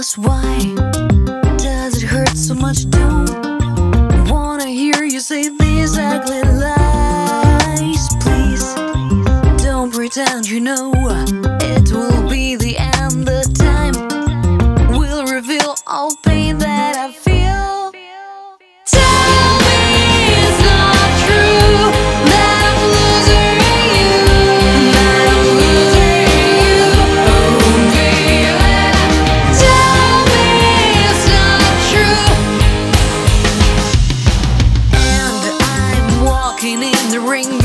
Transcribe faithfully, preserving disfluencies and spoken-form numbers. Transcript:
ask why does it hurt so much? Don't wanna hear you say these ugly lies. Please don't pretend you know it will be the end. The time will reveal all pain that I feel. Tell me it's not true that I'm losing you, that I'm losing you, oh baby. Tell me it's not true. And I'm walking in the ring